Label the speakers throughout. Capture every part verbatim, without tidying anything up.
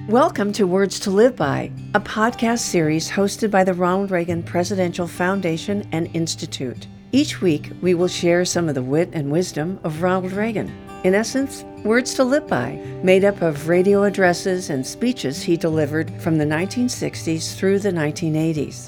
Speaker 1: Welcome to Words to Live By, a podcast series hosted by the Ronald Reagan Presidential Foundation and Institute. Each week, we will share some of the wit and wisdom of Ronald Reagan. In essence, Words to Live By, made up of radio addresses and speeches he delivered from the nineteen sixties through the nineteen eighties.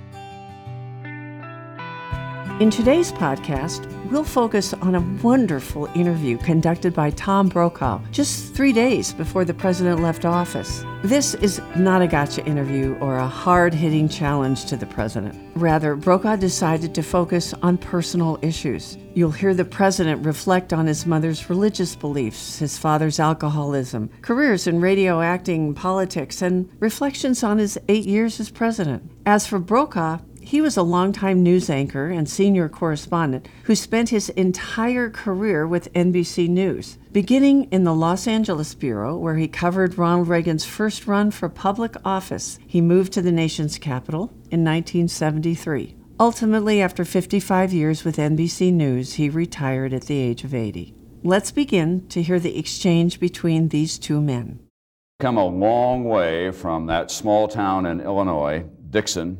Speaker 1: In today's podcast, we'll focus on a wonderful interview conducted by Tom Brokaw just three days before the president left office. This is not a gotcha interview or a hard-hitting challenge to the president. Rather, Brokaw decided to focus on personal issues. You'll hear the president reflect on his mother's religious beliefs, his father's alcoholism, careers in radio acting, politics, and reflections on his eight years as president. As for Brokaw, he was a longtime news anchor and senior correspondent who spent his entire career with N B C News, beginning in the Los Angeles Bureau, where he covered Ronald Reagan's first run for public office. He moved to the nation's capital in nineteen seventy-three. Ultimately, after fifty-five years with N B C News, he retired at the age of eighty. Let's begin to hear the exchange between these two men.
Speaker 2: Come a long way from that small town in Illinois, Dixon,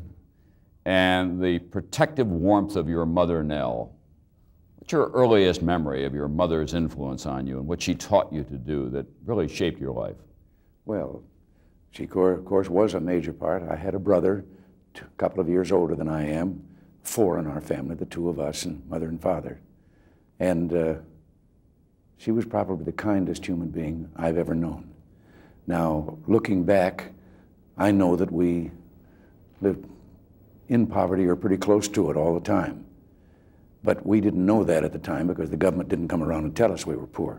Speaker 2: and the protective warmth of your mother, Nell. What's your earliest memory of your mother's influence on you and what she taught you to do that really shaped your life?
Speaker 3: Well, she, of course, was a major part. I had a brother, a couple of years older than I am, four in our family, the two of us, and mother and father. And uh, she was probably the kindest human being I've ever known. Now, looking back, I know that we lived in poverty or pretty close to it all the time. But we didn't know that at the time because the government didn't come around and tell us we were poor.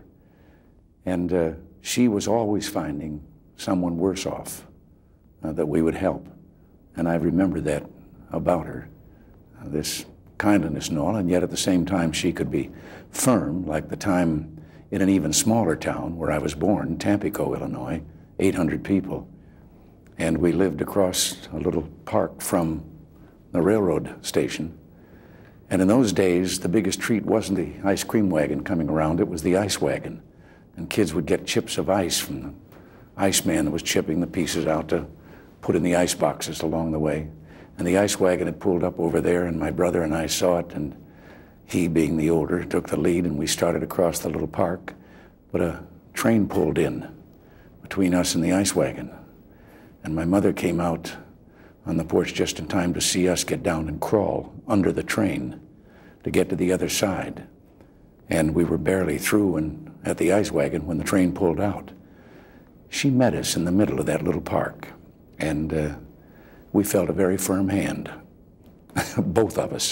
Speaker 3: And uh, she was always finding someone worse off uh, that we would help. And I remember that about her, uh, this kindliness and all, and yet at the same time she could be firm, like the time in an even smaller town where I was born, Tampico, Illinois, eight hundred people. And we lived across a little park from the railroad station. And in those days, the biggest treat wasn't the ice cream wagon coming around, it was the ice wagon. And kids would get chips of ice from the ice man that was chipping the pieces out to put in the ice boxes along the way. And the ice wagon had pulled up over there, and my brother and I saw it, and he, being the older, took the lead, and we started across the little park. But a train pulled in between us and the ice wagon. And my mother came out on the porch just in time to see us get down and crawl under the train to get to the other side. And we were barely through and at the ice wagon when the train pulled out. She met us in the middle of that little park, and uh, we felt a very firm hand. Both of us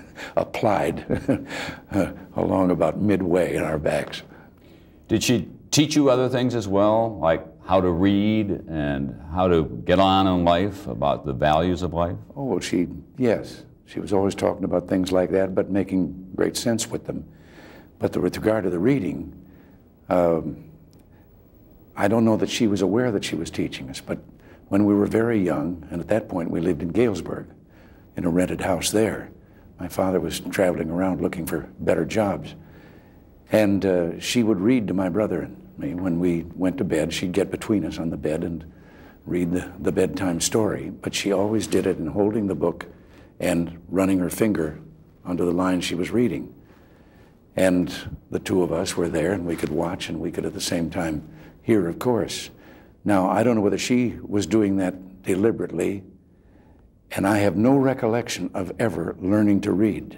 Speaker 3: applied uh, along about midway in our backs.
Speaker 2: Did she teach you other things as well, like how to read and how to get on in life, about the values of life?
Speaker 3: Oh, she, yes. She was always talking about things like that, but making great sense with them. But the, with regard to the reading, um, I don't know that she was aware that she was teaching us, but when we were very young, and at that point we lived in Galesburg, in a rented house there. My father was traveling around looking for better jobs. And uh, she would read to my brother and me when we went to bed. She'd get between us on the bed and read the, the bedtime story. But she always did it in holding the book and running her finger onto the lines she was reading. And the two of us were there, and we could watch, and we could at the same time hear, of course. Now, I don't know whether she was doing that deliberately, and I have no recollection of ever learning to read.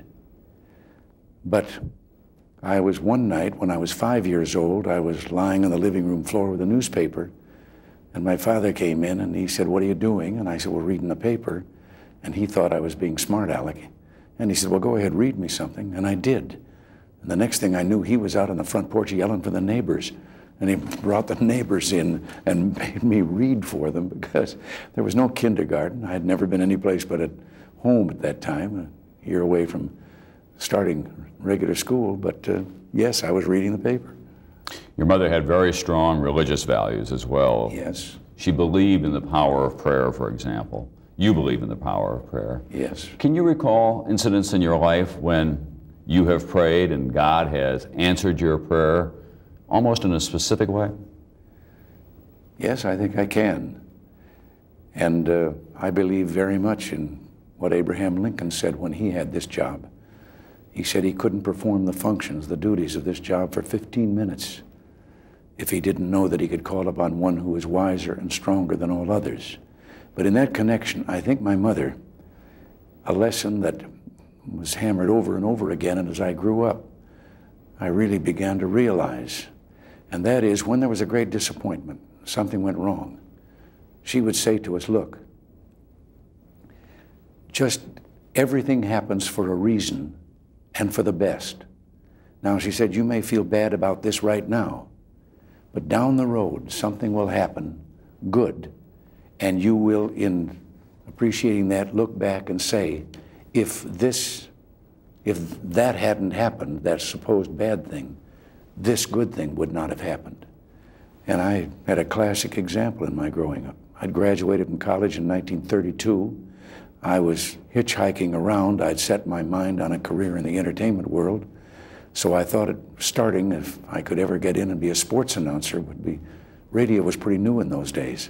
Speaker 3: But I was one night, when I was five years old, I was lying on the living room floor with a newspaper, and my father came in and he said, "What are you doing?" And I said, "Well, reading the paper." And he thought I was being smart aleck. And he said, "Well, go ahead, read me something." And I did. And the next thing I knew, he was out on the front porch yelling for the neighbors. And he brought the neighbors in and made me read for them because there was no kindergarten. I had never been anyplace but at home at that time, a year away from starting regular school. But uh, yes, I was reading the paper.
Speaker 2: Your mother had very strong religious values as well.
Speaker 3: Yes.
Speaker 2: She believed in the power of prayer, for example. You believe in the power of prayer.
Speaker 3: Yes.
Speaker 2: Can you recall incidents in your life when you have prayed and God has answered your prayer almost in a specific way?
Speaker 3: Yes, I think I can. And uh, I believe very much in what Abraham Lincoln said when he had this job. He said he couldn't perform the functions, the duties of this job for fifteen minutes if he didn't know that he could call upon one who was wiser and stronger than all others. But in that connection, I think my mother, a lesson that was hammered over and over again, and as I grew up, I really began to realize, and that is when there was a great disappointment, something went wrong, she would say to us, look, just everything happens for a reason and for the best. Now, she said, you may feel bad about this right now, but down the road, something will happen good, and you will, in appreciating that, look back and say, if this, if that hadn't happened, that supposed bad thing, this good thing would not have happened. And I had a classic example in my growing up. I'd graduated from college in nineteen thirty-two. I was hitchhiking around. I'd set my mind on a career in the entertainment world. So I thought it, starting, if I could ever get in and be a sports announcer, would be, radio was pretty new in those days.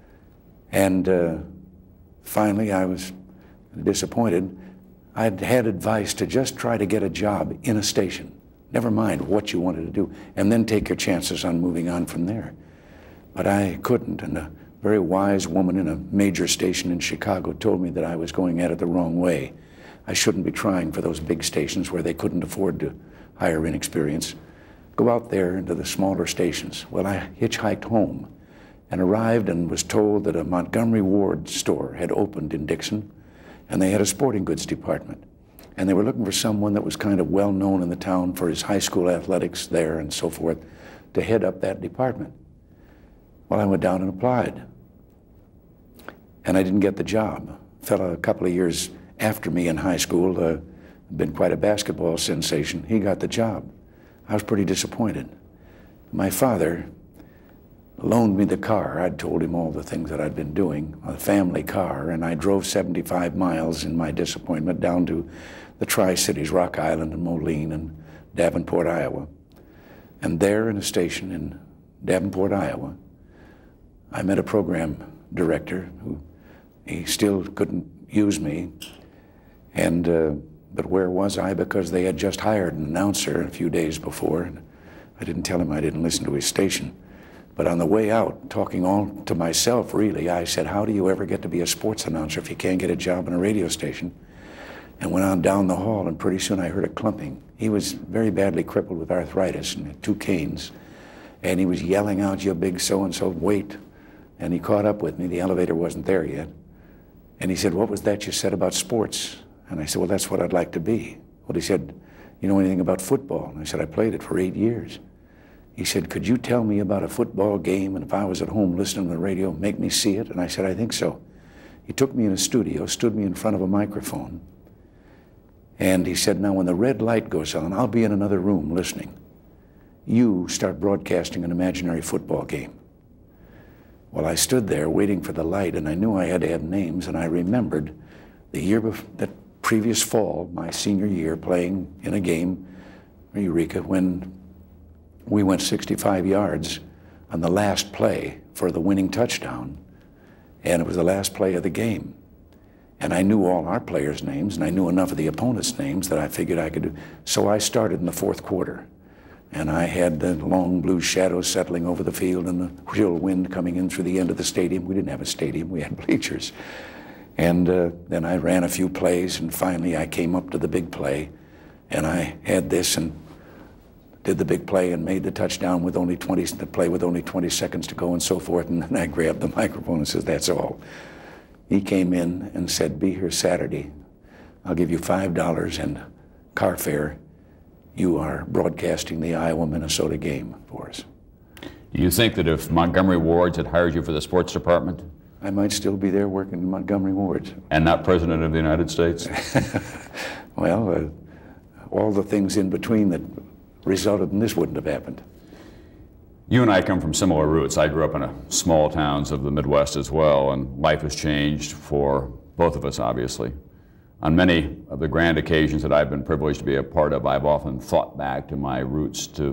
Speaker 3: And uh, finally I was disappointed. I'd had advice to just try to get a job in a station. Never mind what you wanted to do, and then take your chances on moving on from there. But I couldn't, and a very wise woman in a major station in Chicago told me that I was going at it the wrong way. I shouldn't be trying for those big stations where they couldn't afford to hire inexperience. Go out there into the smaller stations. Well, I hitchhiked home and arrived and was told that a Montgomery Ward store had opened in Dixon, and they had a sporting goods department. And they were looking for someone that was kind of well known in the town for his high school athletics there and so forth to head up that department. Well, I went down and applied. And I didn't get the job. A fellow a couple of years after me in high school, uh, been quite a basketball sensation, he got the job. I was pretty disappointed. My father loaned me the car. I'd told him all the things that I'd been doing, a family car, and I drove seventy-five miles in my disappointment down to the Tri-Cities, Rock Island and Moline and Davenport, Iowa. And there in a station in Davenport, Iowa, I met a program director who, he still couldn't use me. And, uh, but where was I? Because they had just hired an announcer a few days before. And I didn't tell him I didn't listen to his station. But on the way out, talking all to myself, really, I said, how do you ever get to be a sports announcer if you can't get a job in a radio station? And went on down the hall, and pretty soon I heard a clumping. He was very badly crippled with arthritis and had two canes. And he was yelling out, you big so-and-so, wait. And he caught up with me. The elevator wasn't there yet. And he said, what was that you said about sports? And I said, well, that's what I'd like to be. Well, he said, you know anything about football? And I said, I played it for eight years. He said, could you tell me about a football game, and if I was at home listening to the radio, make me see it? And I said, I think so. He took me in a studio, stood me in front of a microphone, and he said, now when the red light goes on, I'll be in another room listening. You start broadcasting an imaginary football game. Well, I stood there waiting for the light, and I knew I had to have names, and I remembered the year before, that previous fall, my senior year, playing in a game, Eureka, when we went sixty-five yards on the last play for the winning touchdown, and it was the last play of the game. And I knew all our players' names, and I knew enough of the opponents' names that I figured I could do. So I started in the fourth quarter, and I had the long blue shadows settling over the field and the chill wind coming in through the end of the stadium. We didn't have a stadium, we had bleachers. And uh, then I ran a few plays, and finally I came up to the big play, and I had this and did the big play and made the touchdown with only twenty, the play with only twenty seconds to go and so forth. And then I grabbed the microphone and says, that's all. He came in and said, be here Saturday. I'll give you five dollars and car fare. You are broadcasting the Iowa-Minnesota game for us.
Speaker 2: Do you think that if Montgomery Ward's had hired you for the sports department,
Speaker 3: I might still be there working in Montgomery Ward's.
Speaker 2: And not President of the United States?
Speaker 3: Well, uh, all the things in between that resulted in this wouldn't have happened.
Speaker 2: You and I come from similar roots. I grew up in a small towns of the Midwest as well, and life has changed for both of us, obviously. On many of the grand occasions that I've been privileged to be a part of, I've often thought back to my roots to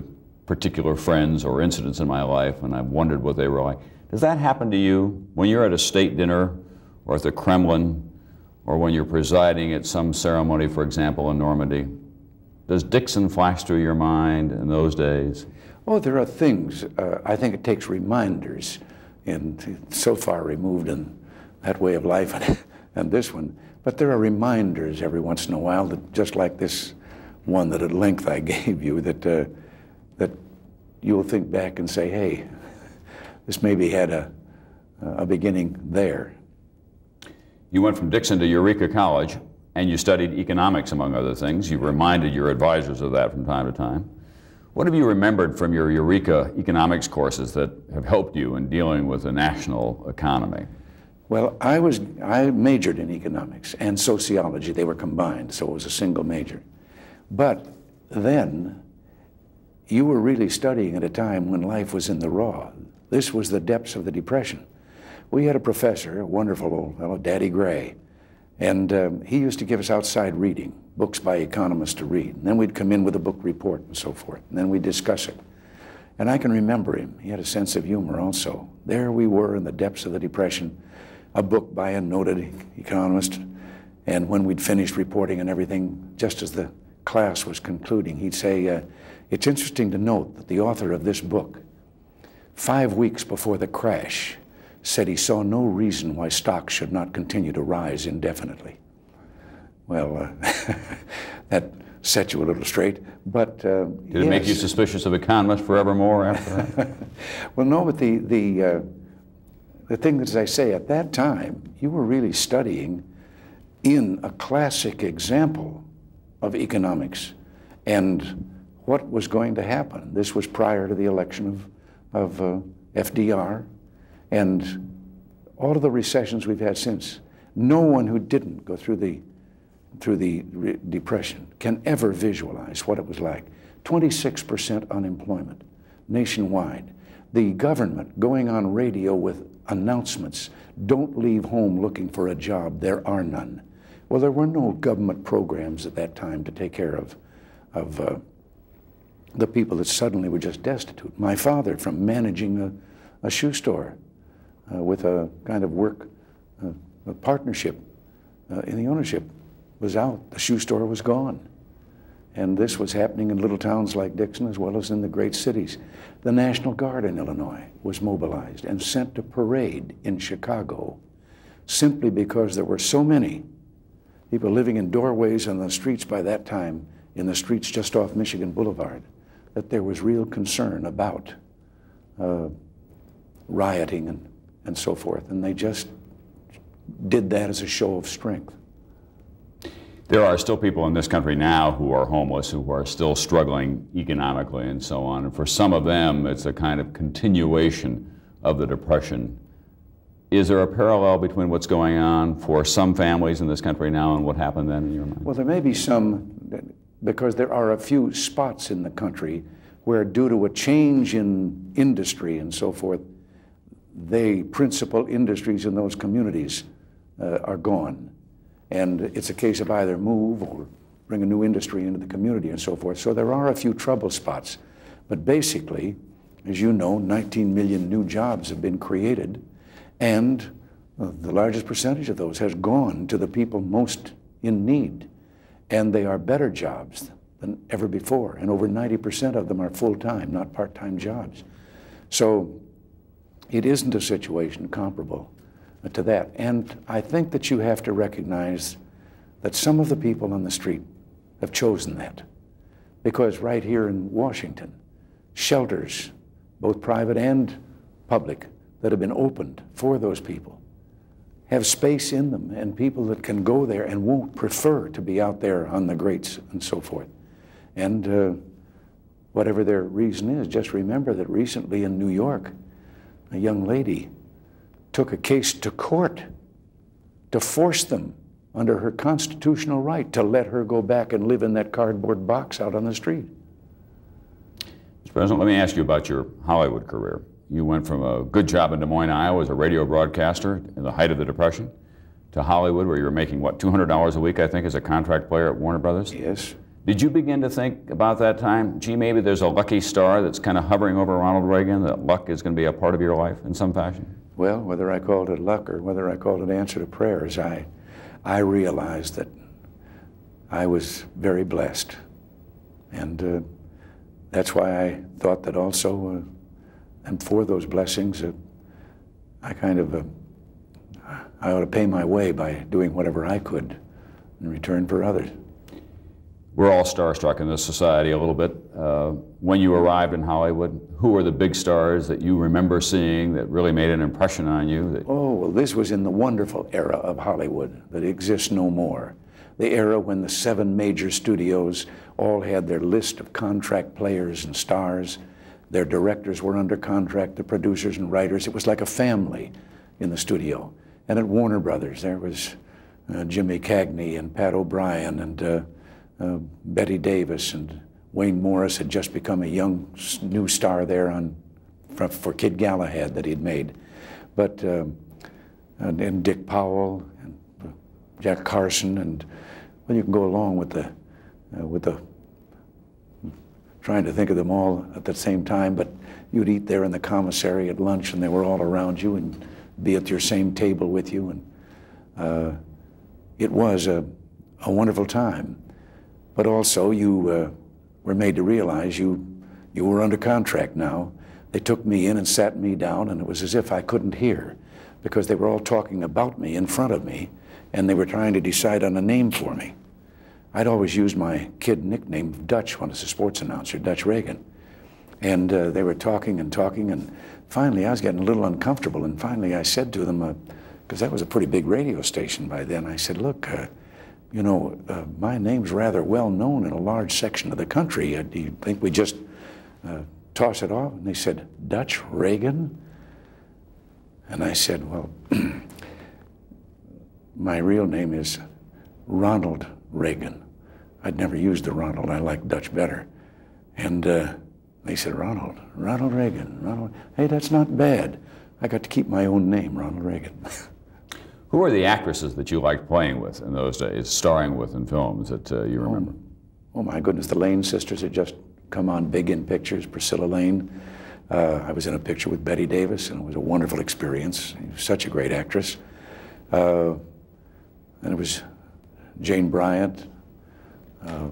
Speaker 2: particular friends or incidents in my life, and I've wondered what they were like. Does that happen to you when you're at a state dinner or at the Kremlin, or when you're presiding at some ceremony, for example, in Normandy? Does Dixon flash through your mind in those days?
Speaker 3: Oh, there are things. Uh, I think it takes reminders, and so far removed in that way of life and, and this one. But there are reminders every once in a while, that just like this one that at length I gave you, that uh, that you'll think back and say, hey, this maybe had a, a beginning there.
Speaker 2: You went from Dixon to Eureka College, and you studied economics, among other things. You reminded your advisors of that from time to time. What have you remembered from your Eureka economics courses that have helped you in dealing with the national economy?
Speaker 3: Well, I was I majored in economics and sociology. They were combined, so it was a single major. But then you were really studying at a time when life was in the raw. This was the depths of the Depression. We had a professor, a wonderful old fellow, Daddy Gray, and um, he used to give us outside reading, books by economists to read. And then we'd come in with a book report and so forth, and then we'd discuss it. And I can remember him. He had a sense of humor also. There we were in the depths of the Depression, a book by a noted economist, and when we'd finished reporting and everything, just as the class was concluding, he'd say, uh, it's interesting to note that the author of this book, five weeks before the crash, said he saw no reason why stocks should not continue to rise indefinitely. Well, uh, that set you a little straight, but uh,
Speaker 2: Did it
Speaker 3: yes.
Speaker 2: make you suspicious of economists forevermore after that?
Speaker 3: Well, no, but the, the, uh, the thing that, as I say, at that time, you were really studying in a classic example of economics and what was going to happen. This was prior to the election of, of uh, F D R and all of the recessions we've had since. No one who didn't go through the, through the re- Depression can ever visualize what it was like. twenty-six percent unemployment nationwide. The government going on radio with announcements, don't leave home looking for a job, there are none. Well, there were no government programs at that time to take care of, of uh, the people that suddenly were just destitute. My father, from managing a, a shoe store uh, with a kind of work, uh, a partnership uh, in the ownership, was out. The shoe store was gone. And this was happening in little towns like Dixon as well as in the great cities. The National Guard in Illinois was mobilized and sent to parade in Chicago simply because there were so many people living in doorways on the streets by that time, in the streets just off Michigan Boulevard, that there was real concern about uh, rioting and, and so forth. And they just did that as a show of strength.
Speaker 2: There are still people in this country now who are homeless, who are still struggling economically and so on. And for some of them, it's a kind of continuation of the Depression. Is there a parallel between what's going on for some families in this country now and what happened then in your mind?
Speaker 3: Well, there may be some, because there are a few spots in the country where, due to a change in industry and so forth, the principal industries in those communities uh, are gone. And it's a case of either move or bring a new industry into the community and so forth. So there are a few trouble spots. But basically, as you know, nineteen million new jobs have been created, and uh, the largest percentage of those has gone to the people most in need. And they are better jobs than ever before. And over ninety percent of them are full-time, not part-time jobs. So it isn't a situation comparable to that. And I think that you have to recognize that some of the people on the street have chosen that. Because right here in Washington, shelters, both private and public, that have been opened for those people have space in them, and people that can go there and won't prefer to be out there on the grates and so forth. And uh, whatever their reason is, just remember that recently in New York, a young lady took a case to court to force them, under her constitutional right, to let her go back and live in that cardboard box out on the street.
Speaker 2: Mister President, let me ask you about your Hollywood career. You went from a good job in Des Moines, Iowa as a radio broadcaster in the height of the Depression to Hollywood, where you were making, what, two hundred dollars a week, I think, as a contract player at Warner Brothers?
Speaker 3: Yes.
Speaker 2: Did you begin to think about that time, gee, maybe there's a lucky star that's kind of hovering over Ronald Reagan, that luck is going to be a part of your life in some fashion?
Speaker 3: Well, whether I called it luck or whether I called it answer to prayers, I, I realized that I was very blessed. And uh, that's why I thought that also, uh, and for those blessings, uh, I kind of, uh, I ought to pay my way by doing whatever I could in return for others.
Speaker 2: We're all starstruck in this society a little bit. Uh, when you arrived in Hollywood, who were the big stars that you remember seeing that really made an impression on you? That...
Speaker 3: Oh, well, this was in the wonderful era of Hollywood that exists no more. The era when the seven major studios all had their list of contract players and stars. Their directors were under contract, the producers and writers. It was like a family in the studio. And at Warner Brothers, there was uh, Jimmy Cagney and Pat O'Brien and uh, uh, Betty Davis, and Wayne Morris had just become a young new star there on for, for Kid Galahad that he'd made. But um, and, and Dick Powell and uh, Jack Carson, and well, you can go along with the uh, with the trying to think of them all at the same time, but you'd eat there in the commissary at lunch and they were all around you and be at your same table with you, and uh, it was a, a wonderful time. But also you uh, were made to realize you, you were under contract now. They took me in and sat me down, and it was as if I couldn't hear because they were all talking about me in front of me, and they were trying to decide on a name for me. I'd always used my kid nickname Dutch when I was a sports announcer, Dutch Reagan. And uh, they were talking and talking, and finally I was getting a little uncomfortable, and finally I said to them, because uh, that was a pretty big radio station by then, I said, look, uh, you know, uh, my name's rather well known in a large section of the country. Uh, do you think we just uh, toss it off? And they said, Dutch Reagan? And I said, well, my real name is Ronald Reagan. I'd never used the Ronald. I liked Dutch better. And uh, they said, Ronald, Ronald Reagan, Ronald. Hey, that's not bad. I got to keep my own name, Ronald Reagan.
Speaker 2: Who were the actresses that you liked playing with in those days, starring with in films that uh, you remember?
Speaker 3: Oh, oh my goodness, the Lane sisters had just come on big in pictures. Priscilla Lane. Uh, I was in a picture with Betty Davis, and it was a wonderful experience. She was such a great actress. Uh, and it was Jane Bryant. Uh,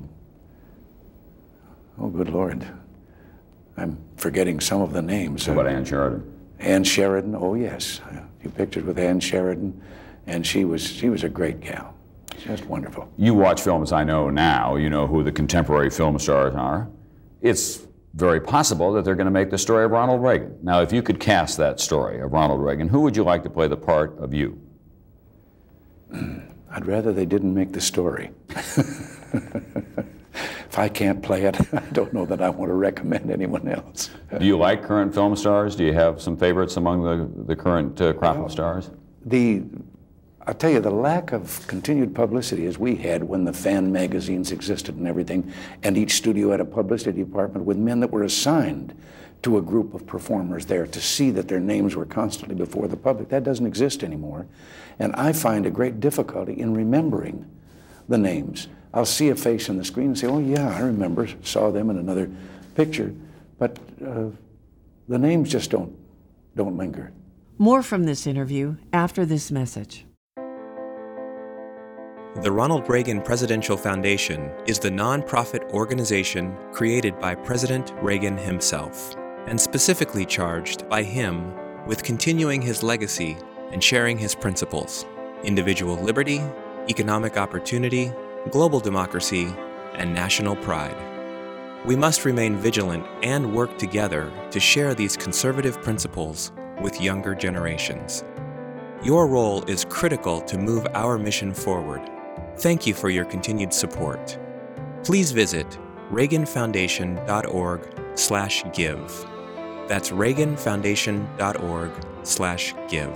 Speaker 3: oh, good Lord. I'm forgetting some of the names.
Speaker 2: How about Ann Sheridan?
Speaker 3: Ann Sheridan, oh yes. A few pictures with Ann Sheridan, and she was, she was a great gal. Just wonderful.
Speaker 2: You watch films, I know now, you know who the contemporary film stars are. It's very possible that they're going to make the story of Ronald Reagan. Now, if you could cast that story of Ronald Reagan, who would you like to play the part of you?
Speaker 3: I'd rather they didn't make the story. If I can't play it, I don't know that I want to recommend anyone else.
Speaker 2: Do you like current film stars? Do you have some favorites among the, the current uh, crop
Speaker 3: well,
Speaker 2: of stars?
Speaker 3: The, I'll tell you, the lack of continued publicity as we had when the fan magazines existed and everything, and each studio had a publicity department with men that were assigned to a group of performers there to see that their names were constantly before the public. That doesn't exist anymore. And I find a great difficulty in remembering the names. I'll see a face on the screen and say, oh yeah, I remember, saw them in another picture, but uh, the names just don't, don't linger.
Speaker 1: More from this interview after this message.
Speaker 4: The Ronald Reagan Presidential Foundation is the nonprofit organization created by President Reagan himself, and specifically charged by him with continuing his legacy and sharing his principles: individual liberty, economic opportunity, global democracy, and national pride. We must remain vigilant and work together to share these conservative principles with younger generations. Your role is critical to move our mission forward. Thank you for your continued support. Please visit reagan foundation dot org slash give. That's reagan foundation dot org slash give.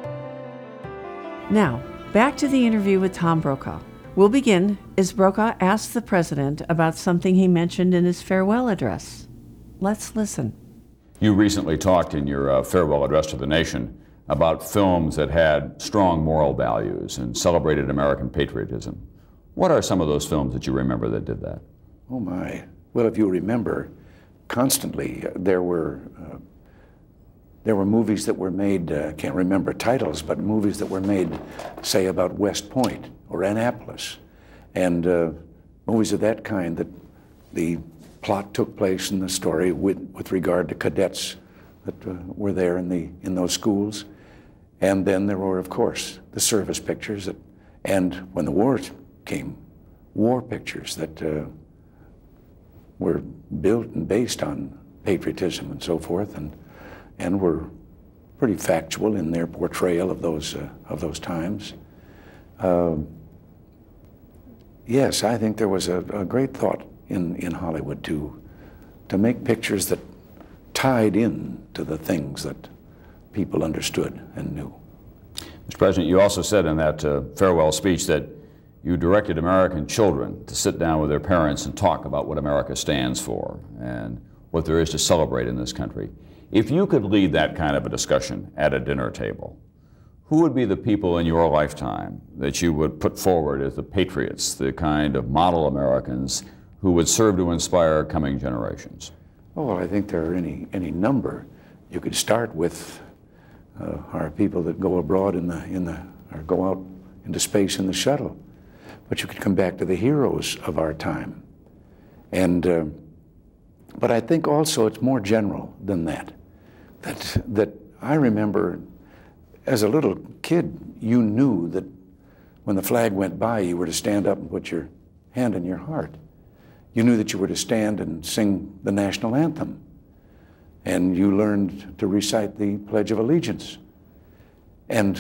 Speaker 1: Now, back to the interview with Tom Brokaw. We'll begin as Brokaw asks the president about something he mentioned in his farewell address. Let's listen.
Speaker 2: You recently talked in your uh, farewell address to the nation about films that had strong moral values and celebrated American patriotism. What are some of those films that you remember that did that?
Speaker 3: Oh my. Well, if you remember, constantly uh, there were uh, there were movies that were made, I uh, can't remember titles, but movies that were made, say, about West Point or Annapolis, and uh, movies of that kind that the plot took place in the story with, with regard to cadets that uh, were there in, the, in those schools. And then there were, of course, the service pictures, that, and when the war came, war pictures that uh, were built and based on patriotism and so forth, and and were pretty factual in their portrayal of those uh, of those times. Uh, yes, I think there was a, a great thought in in Hollywood to to make pictures that tied in to the things that people understood and knew.
Speaker 2: Mister President, you also said in that uh, farewell speech that you directed American children to sit down with their parents and talk about what America stands for and what there is to celebrate in this country. If you could lead that kind of a discussion at a dinner table, who would be the people in your lifetime that you would put forward as the patriots, the kind of model Americans who would serve to inspire coming generations?
Speaker 3: Oh, well, I think there are any, any number. You could start with uh, our people that go abroad in the, in the, or go out into space in the shuttle. But you could come back to the heroes of our time. And, uh, but I think also it's more general than that. That, that I remember as a little kid, you knew that when the flag went by, you were to stand up and put your hand on your heart. You knew that you were to stand and sing the national anthem. And you learned to recite the Pledge of Allegiance. And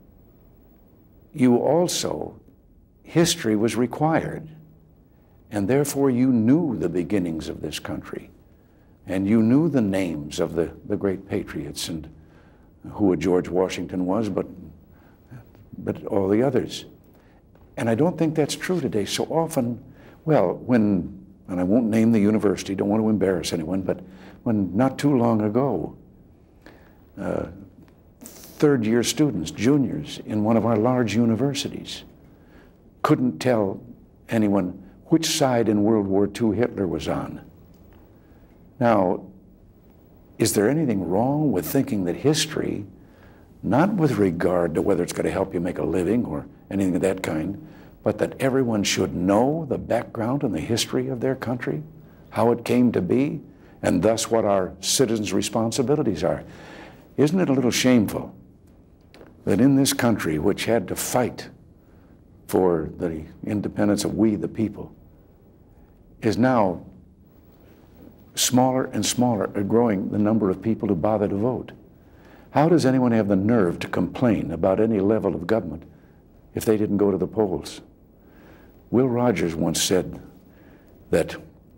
Speaker 3: you also, history was required. And therefore you knew the beginnings of this country. And you knew the names of the, the great patriots and who a George Washington was, but, but all the others. And I don't think that's true today. So often, well, when, and I won't name the university, don't want to embarrass anyone, but when not too long ago, uh, third-year students, juniors in one of our large universities couldn't tell anyone which side in World War Two Hitler was on. Now, is there anything wrong with thinking that history, not with regard to whether it's going to help you make a living or anything of that kind, but that everyone should know the background and the history of their country, how it came to be, and thus what our citizens' responsibilities are? Isn't it a little shameful that in this country, which had to fight for the independence of we the people, is now smaller and smaller, growing the number of people who bother to vote? How does anyone have the nerve to complain about any level of government if they didn't go to the polls? Will Rogers once said that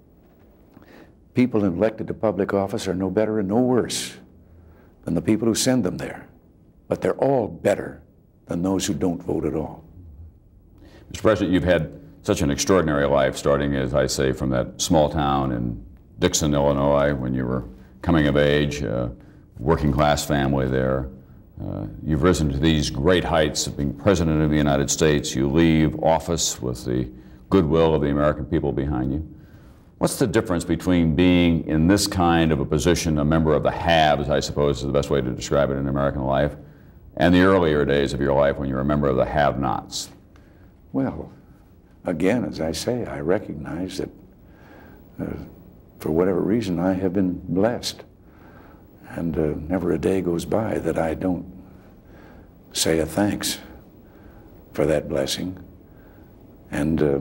Speaker 3: people elected to public office are no better and no worse than the people who send them there, but they're all better than those who don't vote at all.
Speaker 2: Mister President, you've had such an extraordinary life, starting, as I say, from that small town in Dixon, Illinois, when you were coming of age, uh, working class family there. Uh, you've risen to these great heights of being President of the United States. You leave office with the goodwill of the American people behind you. What's the difference between being in this kind of a position, a member of the haves, I suppose is the best way to describe it in American life, and the earlier days of your life when you were a member of the have-nots?
Speaker 3: Well, again, as I say, I recognize that uh, for whatever reason, I have been blessed. And uh, never a day goes by that I don't say a thanks for that blessing. And uh,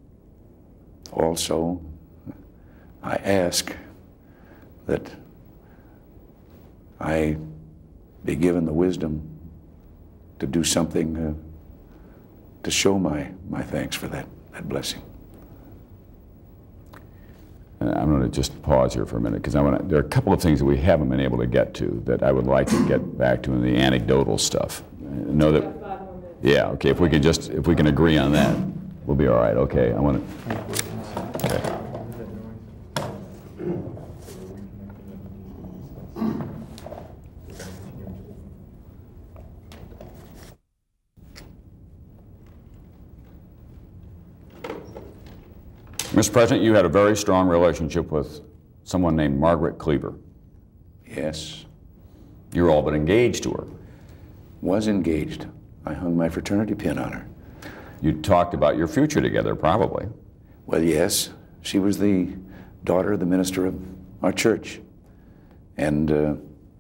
Speaker 3: also, I ask that I be given the wisdom to do something uh, to show my, my thanks for that, that blessing.
Speaker 2: I'm going to just pause here for a minute because I want to, there are a couple of things that we haven't been able to get to that I would like to get back to in the anecdotal stuff. I know that, yeah, okay, if we could just, if we can agree on that, we'll be all right. Okay, I want to, okay. Mister President, you had a very strong relationship with someone named Margaret Cleaver.
Speaker 3: Yes.
Speaker 2: You were all but engaged to her.
Speaker 3: Was engaged. I hung my fraternity pin on her.
Speaker 2: You talked about your future together, probably.
Speaker 3: Well, yes. She was the daughter of the minister of our church. And uh,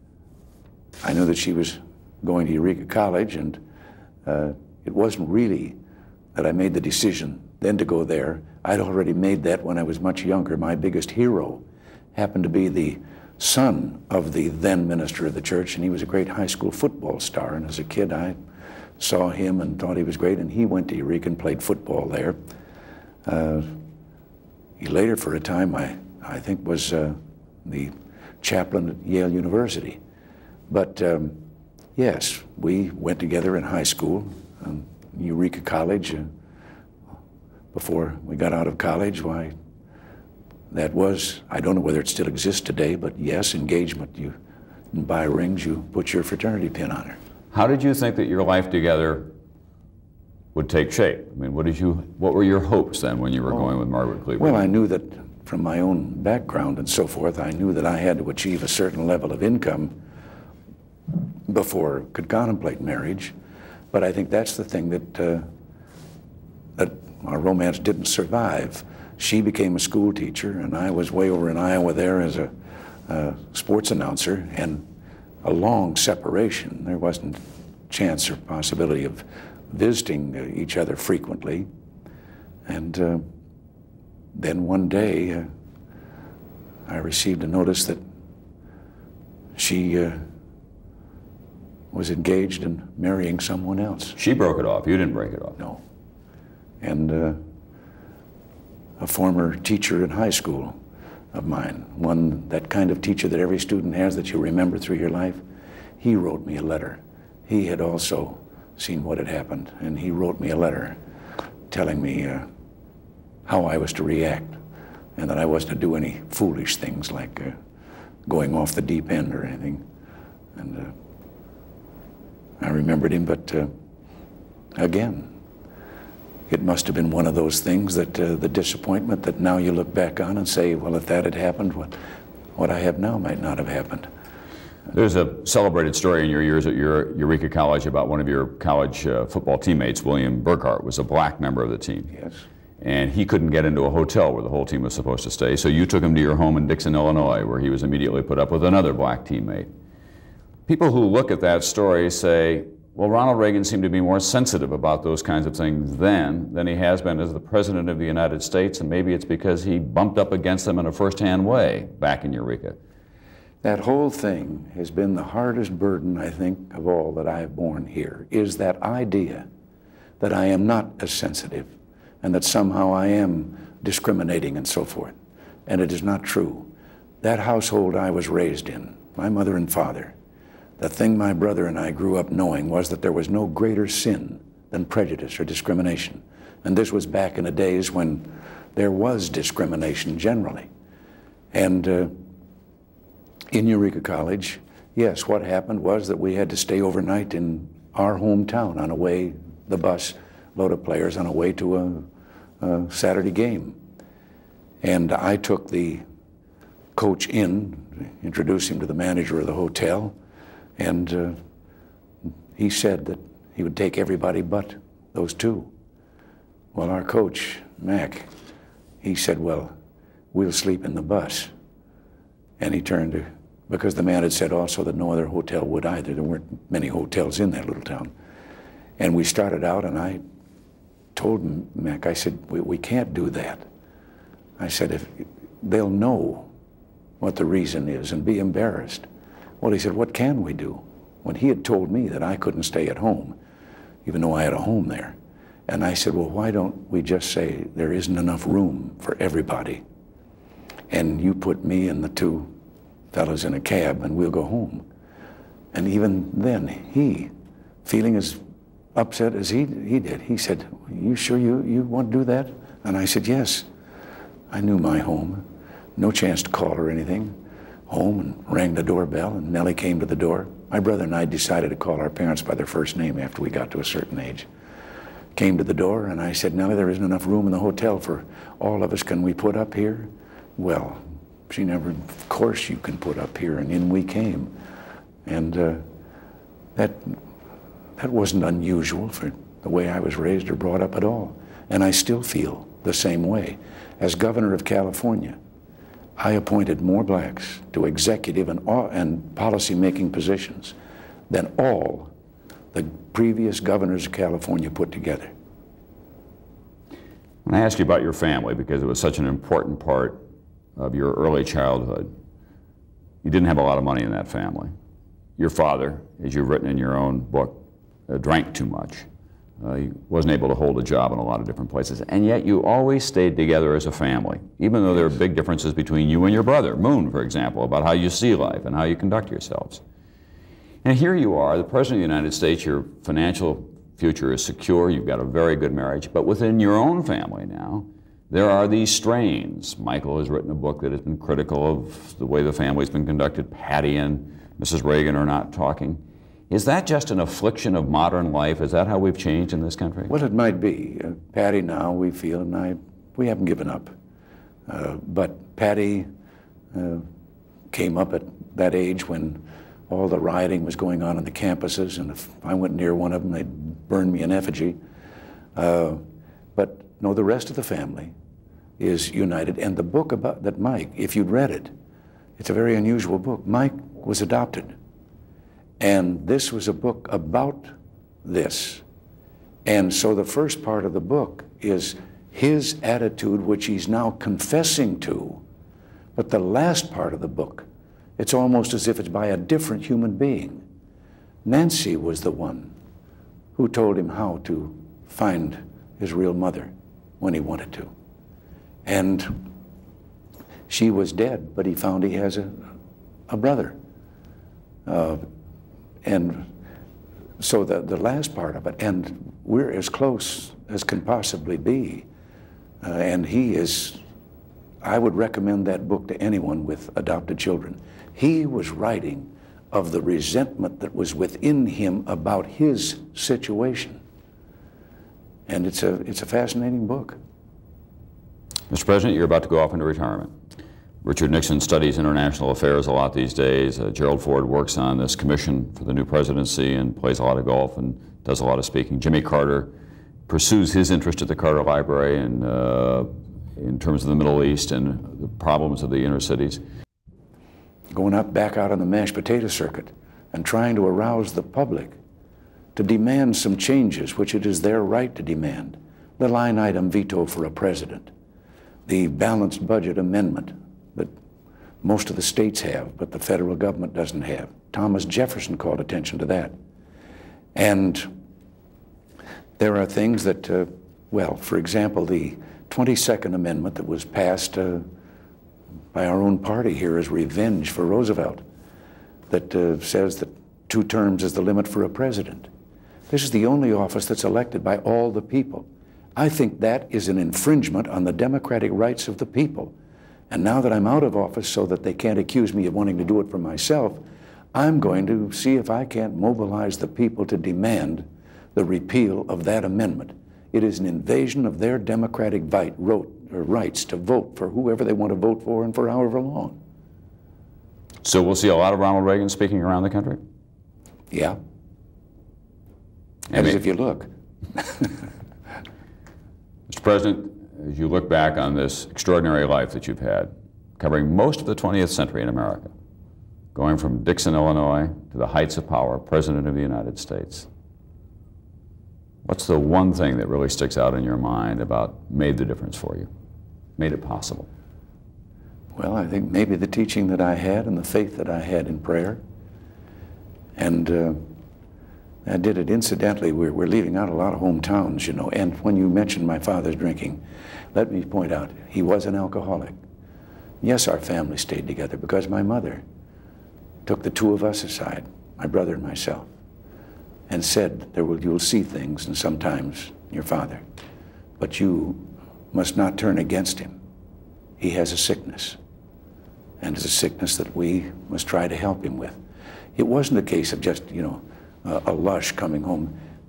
Speaker 3: I knew that she was going to Eureka College, and uh, it wasn't really that I made the decision then to go there. I'd already made that when I was much younger. My biggest hero happened to be the son of the then minister of the church, and he was a great high school football star. And as a kid, I saw him and thought he was great, and he went to Eureka and played football there. Uh, he later, for a time, I, I think was uh, the chaplain at Yale University. But um, yes, we went together in high school, um, Eureka College. Uh, before we got out of college, why, that was, I don't know whether it still exists today, but yes, engagement. You buy rings, you put your fraternity pin on her.
Speaker 2: How did you think that your life together would take shape? I mean, what did you, what were your hopes then when you were oh, going with Margaret Cleaver?
Speaker 3: Well, I knew that from my own background and so forth, I knew that I had to achieve a certain level of income before I could contemplate marriage. But I think that's the thing that, uh, that our romance didn't survive. She became a school teacher, and I was way over in Iowa there as a, a sports announcer, and a long separation. There wasn't chance or possibility of visiting uh, each other frequently. And uh, then one day, uh, I received a notice that she uh, was engaged and marrying someone else.
Speaker 2: She broke it off. You didn't break it off.
Speaker 3: No. And uh, a former teacher in high school of mine, one, that kind of teacher that every student has that you remember through your life, he wrote me a letter. He had also seen what had happened, and he wrote me a letter telling me uh, how I was to react, and that I wasn't to do any foolish things like uh, going off the deep end or anything. And uh, I remembered him, but uh, again, it must have been one of those things that uh, the disappointment that now you look back on and say, well, if that had happened, what, what I have now might not have happened.
Speaker 2: There's a celebrated story in your years at your Eureka College about one of your college uh, football teammates, William Burkhart, was a black member of the team.
Speaker 3: Yes.
Speaker 2: And he couldn't get into a hotel where the whole team was supposed to stay, so you took him to your home in Dixon, Illinois, where he was immediately put up with another black teammate. People who look at that story say, well, Ronald Reagan seemed to be more sensitive about those kinds of things then than he has been as the President of the United States, and maybe it's because he bumped up against them in a first-hand way back in Eureka.
Speaker 3: That whole thing has been the hardest burden, I think, of all that I have borne here, is that idea that I am not as sensitive and that somehow I am discriminating and so forth. And it is not true. That household I was raised in, my mother and father, the thing my brother and I grew up knowing was that there was no greater sin than prejudice or discrimination. And this was back in the days when there was discrimination generally. And uh, in Eureka College, yes, what happened was that we had to stay overnight in our hometown on a way, the bus, load of players on a way to a, a Saturday game. And I took the coach in, introduced him to the manager of the hotel, and uh, he said that he would take everybody but those two. Well, our coach, Mac, he said, well, we'll sleep in the bus. And he turned to, because the man had said also that no other hotel would either. There weren't many hotels in that little town. And we started out, and I told Mac, I said, we, we can't do that. I said, if they'll know what the reason is and be embarrassed. Well, he said, what can we do? When he had told me that I couldn't stay at home, even though I had a home there. And I said, well, why don't we just say there isn't enough room for everybody? And you put me and the two fellows in a cab and we'll go home. And even then, he, feeling as upset as he, he did, he said, you sure you, you want to do that? And I said, yes. I knew my home. No chance to call or anything. Home, and rang the doorbell, and Nellie came to the door. My brother and I decided to call our parents by their first name after we got to a certain age. came to the door, and I said, Nellie, there isn't enough room in the hotel for all of us. Can we put up here? Well, she never, of course you can put up here, and in we came. And uh, that, that wasn't unusual for the way I was raised or brought up at all. And I still feel the same way. As governor of California, I appointed more blacks to executive and, and policy-making positions than all the previous governors of California put together.
Speaker 2: When I asked you about your family, because it was such an important part of your early childhood, you didn't have a lot of money in that family. Your father, as you've written in your own book, uh, drank too much. Uh, he wasn't able to hold a job in a lot of different places, and yet you always stayed together as a family, even though there are big differences between you and your brother, Moon, for example, about how you see life and how you conduct yourselves. And here you are, the President of the United States, your financial future is secure, you've got a very good marriage, but within your own family now, there are these strains. Michael has written a book that has been critical of the way the family's been conducted. Patty and Missus Reagan are not talking. Is that just an affliction of modern life? Is that how we've changed in this country?
Speaker 3: Well, it might be. Uh, Patty now, we feel, and I, we haven't given up. Uh, but Patty uh, came up at that age when all the rioting was going on on the campuses, and if I went near one of them, they'd burn me in effigy. Uh, but no, the rest of the family is united. And the book about that Mike, if you'd read it, it's a very unusual book. Mike was adopted. And this was a book about this. And so the first part of the book is his attitude, which he's now confessing to. But the last part of the book, it's almost as if it's by a different human being. Nancy was the one who told him how to find his real mother when he wanted to. And she was dead, but he found he has a, a brother. Uh, And so the, the last part of it, and we're as close as can possibly be. Uh, and he is, I would recommend that book to anyone with adopted children. He was writing of the resentment that was within him about his situation. And it's a, it's a fascinating book.
Speaker 2: Mister President, you're about to go off into retirement. Richard Nixon studies international affairs a lot these days. Uh, Gerald Ford works on this commission for the new presidency and plays a lot of golf and does a lot of speaking. Jimmy Carter pursues his interest at the Carter Library and, uh, in terms of the Middle East and the problems of the inner cities.
Speaker 3: Going up back out on the mashed potato circuit and trying to arouse the public to demand some changes, which it is their right to demand. The line item veto for a president, the balanced budget amendment that most of the states have, but the federal government doesn't have. Thomas Jefferson called attention to that. And there are things that, uh, well, for example, the twenty-second Amendment that was passed uh, by our own party here as revenge for Roosevelt, that uh, says that two terms is the limit for a president. This is the only office that's elected by all the people. I think that is an infringement on the democratic rights of the people. And now that I'm out of office so that they can't accuse me of wanting to do it for myself, I'm going to see if I can't mobilize the people to demand the repeal of that amendment. It is an invasion of their democratic right, wrote, or rights to vote for whoever they want to vote for and for however long.
Speaker 2: So we'll see a lot of Ronald Reagan speaking around the country?
Speaker 3: Yeah.
Speaker 2: I mean,
Speaker 3: as if you look.
Speaker 2: Mister President, as you look back on this extraordinary life that you've had, covering most of the twentieth century in America, going from Dixon, Illinois, to the heights of power, President of the United States, what's the one thing that really sticks out in your mind about made the difference for you, made it possible?
Speaker 3: Well, I think maybe the teaching that I had and the faith that I had in prayer. And uh, I did it incidentally. We're, we're leaving out a lot of hometowns, you know. And when you mentioned my father's drinking, let me point out, he was an alcoholic. Yes, our family stayed together because my mother took the two of us aside, my brother and myself, and said, "There will, you will see things, and sometimes your father, but you must not turn against him. He has a sickness, and it's a sickness that we must try to help him with." It wasn't a case of just, you know, uh, a lush coming home.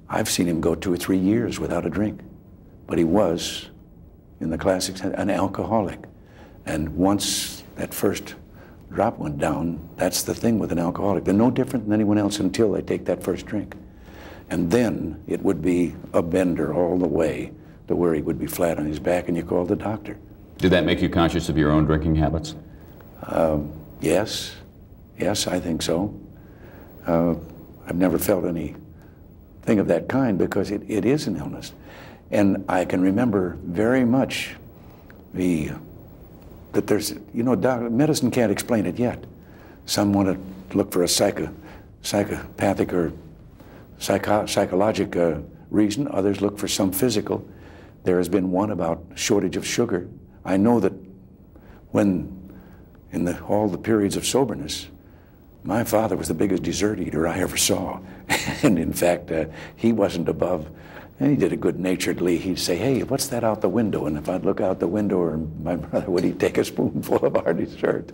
Speaker 3: I've seen him go two or three years without a drink, but he was, in the classics, an alcoholic. And once that first drop went down, that's the thing with an alcoholic. They're no different than anyone else until they take that first drink. And then it would be a bender all the way to where he would be flat on his back and you call the doctor.
Speaker 2: Did that make you conscious of your own drinking habits?
Speaker 3: Um, yes, yes, I think so. Uh, I've never felt anything of that kind because it, it is an illness. And I can remember very much the, that there's, you know, doc, medicine can't explain it yet. Some want to look for a psycho, psychopathic or psycho, psychologic uh, reason. Others look for some physical. There has been one about shortage of sugar. I know that when, in the, all the periods of soberness, my father was the biggest dessert eater I ever saw. And in fact, uh, he wasn't above, and he did it good-naturedly. He'd say, hey, what's that out the window? And if I'd look out the window, or my brother would, he'd take a spoonful of our dessert.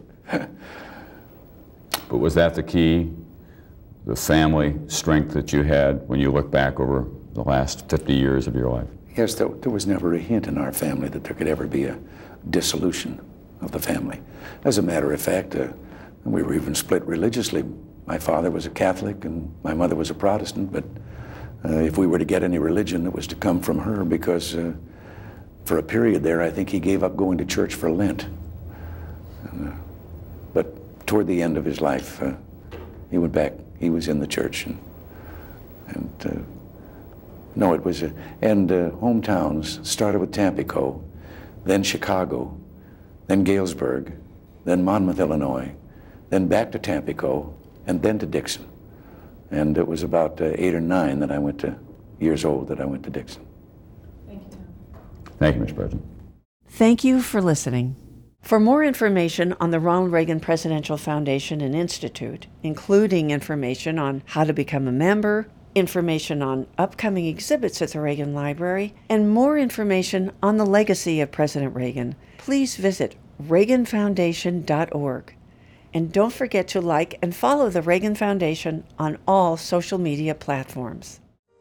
Speaker 2: But was that the key, the family strength that you had when you look back over the last fifty years of your life?
Speaker 3: Yes, there, there was never a hint in our family that there could ever be a dissolution of the family. As a matter of fact, uh, we were even split religiously. My father was a Catholic and my mother was a Protestant, but uh, if we were to get any religion, it was to come from her because uh, for a period there, I think he gave up going to church for Lent. Uh, but toward the end of his life, uh, he went back, he was in the church. And, and uh, no, it was, a, and uh, hometowns started with Tampico, then Chicago, then Galesburg, then Monmouth, Illinois, then back to Tampico, and then to Dixon. And it was about uh, eight or nine that I went to, years old, that I went to Dixon.
Speaker 2: Thank you, Tom. Thank you, Mister President.
Speaker 1: Thank you for listening. For more information on the Ronald Reagan Presidential Foundation and Institute, including information on how to become a member, information on upcoming exhibits at the Reagan Library, and more information on the legacy of President Reagan, please visit reagan foundation dot org. And don't forget to like and follow the Reagan Foundation on all social media platforms.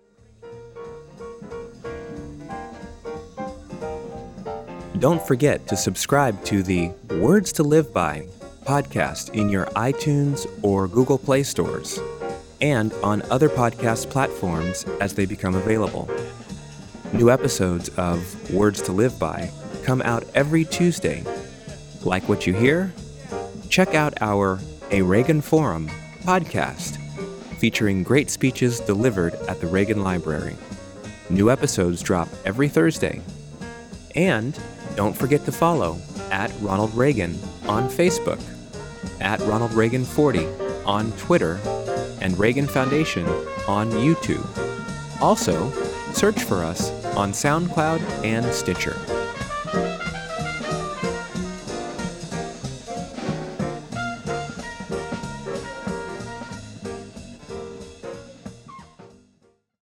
Speaker 4: Don't forget to subscribe to the Words to Live By podcast in your iTunes or Google Play stores, and on other podcast platforms as they become available. New episodes of Words to Live By come out every Tuesday. Like what you hear? Check out our A Reagan Forum podcast, featuring great speeches delivered at the Reagan Library. New episodes drop every Thursday. And don't forget to follow at Ronald Reagan on Facebook, at Ronald Reagan forty on Twitter, and Reagan Foundation on YouTube. Also, search for us on SoundCloud and Stitcher.